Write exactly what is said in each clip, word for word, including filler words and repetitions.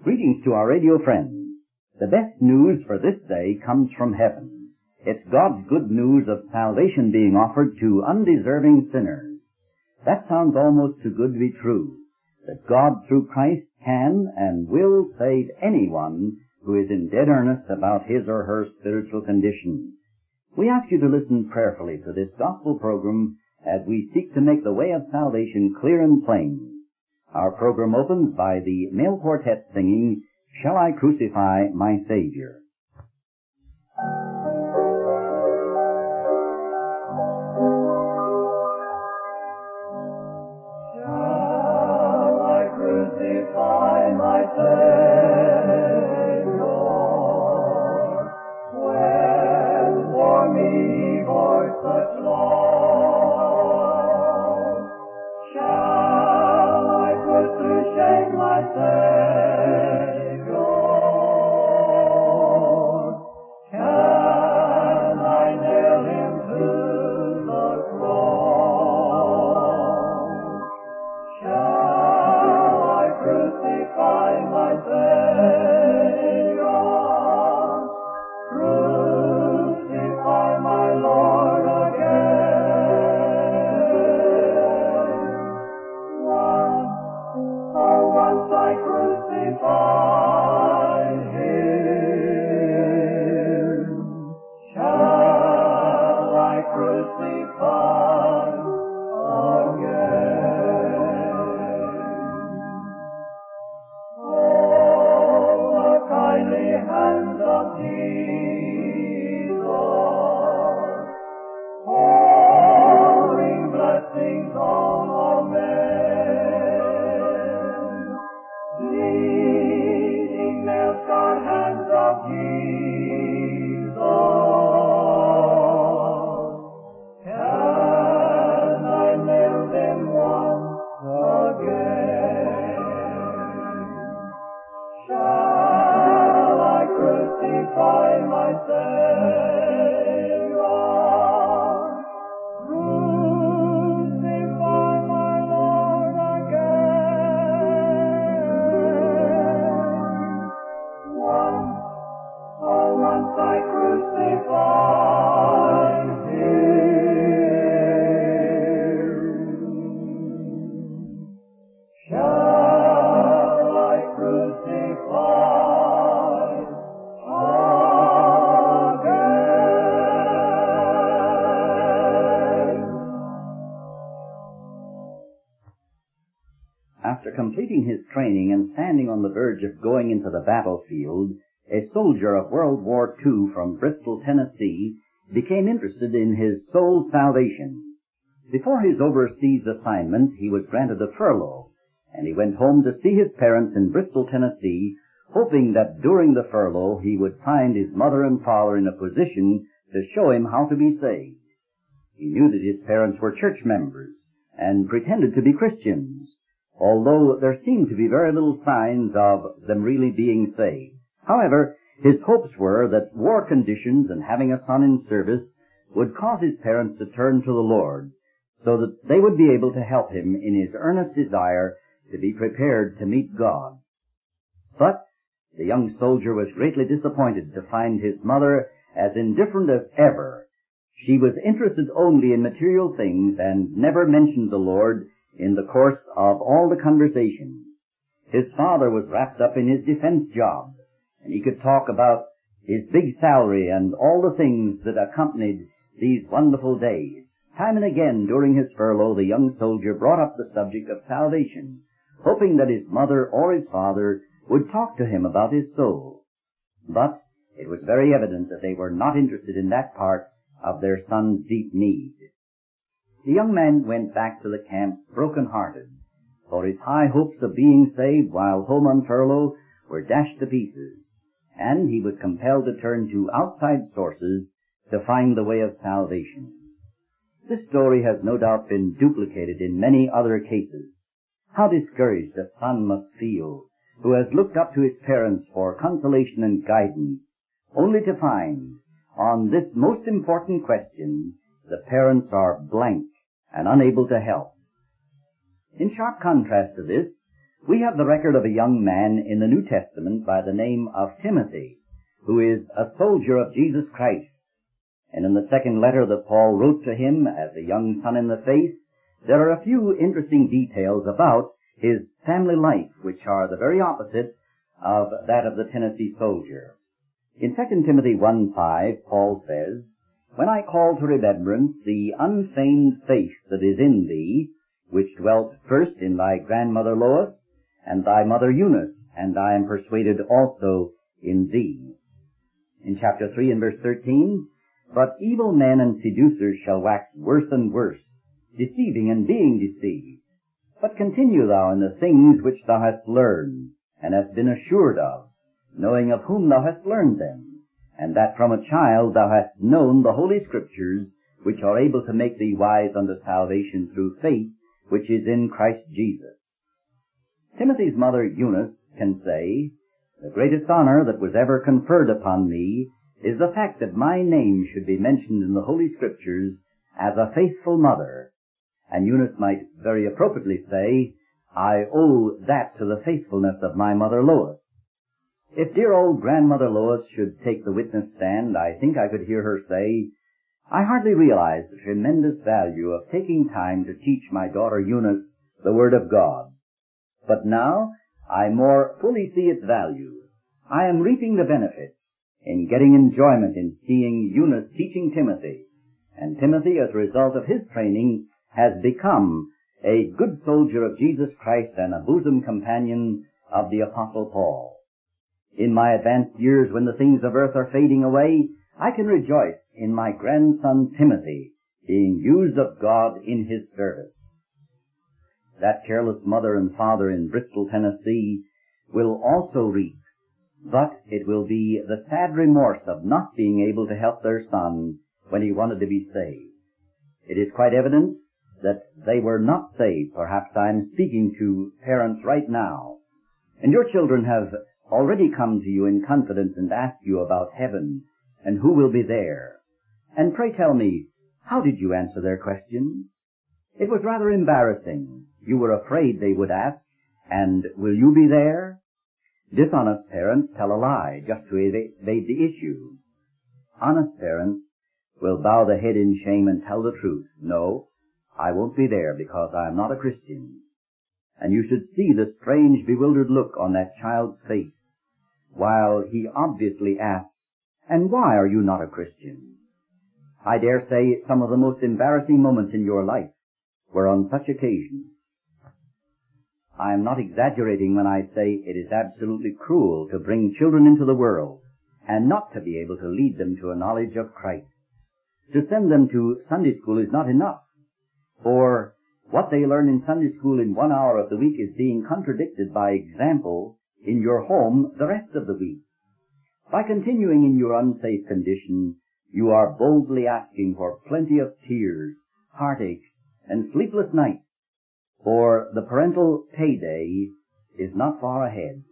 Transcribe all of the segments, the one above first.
Greetings to our radio friends. The best news for this day comes from heaven. It's God's good news of salvation being offered to undeserving sinners. That sounds almost too good to be true, that God through Christ can and will save anyone who is in dead earnest about his or her spiritual condition. We ask you to listen prayerfully to this gospel program as we seek to make the way of salvation clear and plain. Our program opens by the male quartet singing, "Shall I Crucify My Savior?" Shall I crucify my Savior, when for me he bore such loss? Shall I put to shame my Savior? Can I nail him to the cross? Shall I crucify my Savior? Crucify my Lord again. Once, oh, once I crucified him. Shall I crucify again? Oh, the kindly hand of Jesus, pouring blessings on all men. Bleeding nail-scarred hands of Jesus, can I nail them once again? Shall I crucify my Savior? Crucify my Lord again. Once, oh, once I crucified him. Shall I crucify again? After completing his training and standing on the verge of going into the battlefield, a soldier of World War Two from Bristol, Tennessee, became interested in his soul's salvation. Before his overseas assignment, he was granted a furlough, and he went home to see his parents in Bristol, Tennessee, hoping that during the furlough he would find his mother and father in a position to show him how to be saved. He knew that his parents were church members and pretended to be Christians, although there seemed to be very little signs of them really being saved. However, his hopes were that war conditions and having a son in service would cause his parents to turn to the Lord, so that they would be able to help him in his earnest desire to be prepared to meet God. But the young soldier was greatly disappointed to find his mother as indifferent as ever. She was interested only in material things and never mentioned the Lord in the course of all the conversation. His father was wrapped up in his defense job, and he could talk about his big salary and all the things that accompanied these wonderful days. Time and again during his furlough, the young soldier brought up the subject of salvation, hoping that his mother or his father would talk to him about his soul. But it was very evident that they were not interested in that part of their son's deep need. The young man went back to the camp broken-hearted, for his high hopes of being saved while home on furlough were dashed to pieces, and he was compelled to turn to outside sources to find the way of salvation. This story has no doubt been duplicated in many other cases. How discouraged a son must feel who has looked up to his parents for consolation and guidance, only to find, on this most important question, the parents are blank and unable to help. In sharp contrast to this, We have the record of a young man in the New Testament by the name of Timothy, who is a soldier of Jesus Christ. And in the second letter that Paul wrote to him as a young son in the faith, there are a few interesting details about his family life, which are the very opposite of that of the Tennessee soldier. In Second Timothy one five, Paul says, "When I call to remembrance the unfeigned faith that is in thee, which dwelt first in thy grandmother Lois, and thy mother Eunice, and I am persuaded also in thee." In chapter three and verse thirteen, "But evil men and seducers shall wax worse and worse, deceiving and being deceived. But continue thou in the things which thou hast learned, and hast been assured of, knowing of whom thou hast learned them, and that from a child thou hast known the Holy Scriptures, which are able to make thee wise unto salvation through faith, which is in Christ Jesus." Timothy's mother Eunice can say, "The greatest honor that was ever conferred upon me is the fact that my name should be mentioned in the Holy Scriptures as a faithful mother." And Eunice might very appropriately say, "I owe that to the faithfulness of my mother Lois." If dear old grandmother Lois should take the witness stand, I think I could hear her say, "I hardly realize the tremendous value of taking time to teach my daughter Eunice the Word of God. But now I more fully see its value. I am reaping the benefits in getting enjoyment in seeing Eunice teaching Timothy, and Timothy, as a result of his training, has become a good soldier of Jesus Christ and a bosom companion of the Apostle Paul. In my advanced years, when the things of earth are fading away, I can rejoice in my grandson Timothy being used of God in his service." That careless mother and father in Bristol, Tennessee, will also reap, but it will be the sad remorse of not being able to help their son when he wanted to be saved. It is quite evident that they were not saved. Perhaps I am speaking to parents right now, and your children have already come to you in confidence and asked you about heaven and who will be there. And pray tell me, how did you answer their questions? It was rather embarrassing. You were afraid they would ask, "And will you be there?" Dishonest parents tell a lie just to evade the issue. Honest parents will bow the head in shame and tell the truth. "No, I won't be there because I am not a Christian." And you should see the strange, bewildered look on that child's face while he obviously asks, "And why are you not a Christian?" I dare say some of the most embarrassing moments in your life were on such occasions. I am not exaggerating when I say it is absolutely cruel to bring children into the world and not to be able to lead them to a knowledge of Christ. To send them to Sunday school is not enough, for what they learn in Sunday school in one hour of the week is being contradicted by example in your home the rest of the week. By continuing in your unsafe condition, you are boldly asking for plenty of tears, heartaches, and sleepless nights, for the parental payday is not far ahead.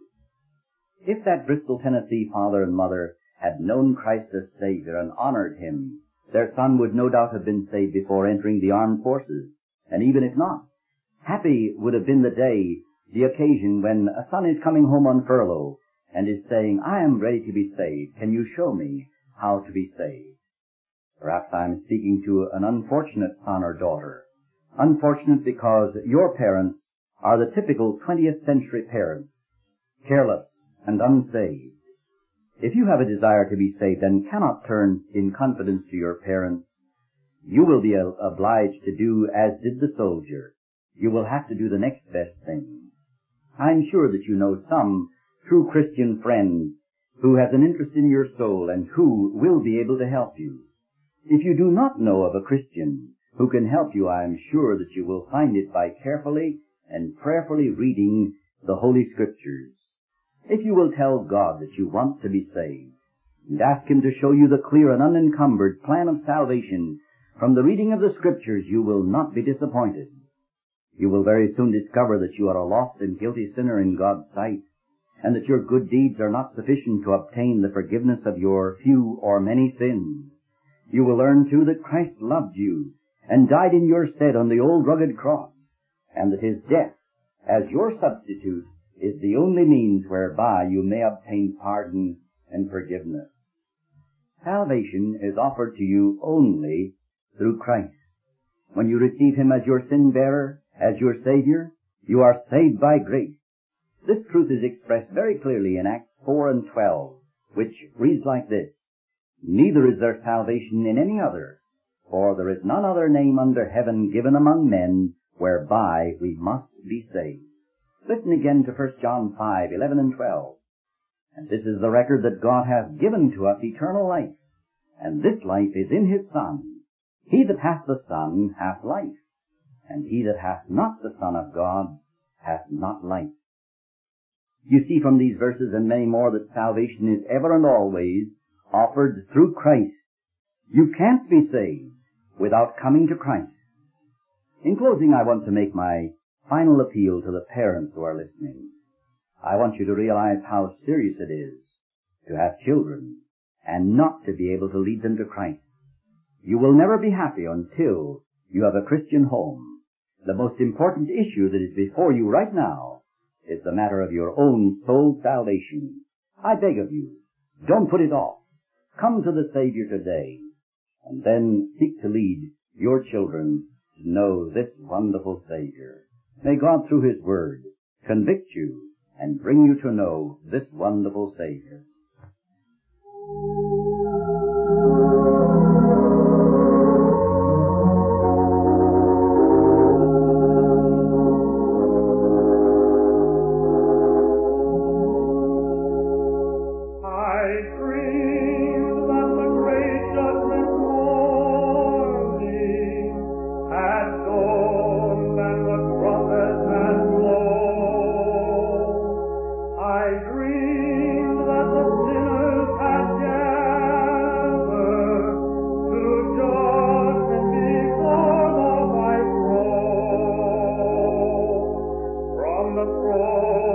If that Bristol, Tennessee father and mother had known Christ as Savior and honored Him, their son would no doubt have been saved before entering the armed forces. And even if not, happy would have been the day, the occasion, when a son is coming home on furlough and is saying, "I am ready to be saved. Can you show me how to be saved?" Perhaps I am speaking to an unfortunate son or daughter. Unfortunate because your parents are the typical twentieth century parents, careless and unsaved. If you have a desire to be saved and cannot turn in confidence to your parents, you will be obliged to do as did the soldier. You will have to do the next best thing. I'm sure that you know some true Christian friend who has an interest in your soul and who will be able to help you. If you do not know of a Christian who can help you, I am sure that you will find it by carefully and prayerfully reading the Holy Scriptures. If you will tell God that you want to be saved and ask Him to show you the clear and unencumbered plan of salvation from the reading of the Scriptures, you will not be disappointed. You will very soon discover that you are a lost and guilty sinner in God's sight, and that your good deeds are not sufficient to obtain the forgiveness of your few or many sins. You will learn, too, that Christ loved you and died in your stead on the old rugged cross, and that His death as your substitute is the only means whereby you may obtain pardon and forgiveness. Salvation is offered to you only through Christ. When you receive Him as your sin-bearer, as your Savior, you are saved by grace. This truth is expressed very clearly in Acts four and twelve, which reads like this: "Neither is there salvation in any other, for there is none other name under heaven given among men whereby we must be saved." Listen again to First John five, eleven and twelve. "And this is the record that God hath given to us eternal life, and this life is in His Son. He that hath the Son hath life, and he that hath not the Son of God hath not life." You see from these verses and many more that salvation is ever and always offered through Christ. You can't be saved without coming to Christ. In closing, I want to make my final appeal to the parents who are listening. I want you to realize how serious it is to have children and not to be able to lead them to Christ. You will never be happy until you have a Christian home. The most important issue that is before you right now is the matter of your own soul salvation. I beg of you, don't put it off. Come to the Savior today, and then seek to lead your children to know this wonderful Savior. May God, through His Word, convict you and bring you to know this wonderful Savior. the cross.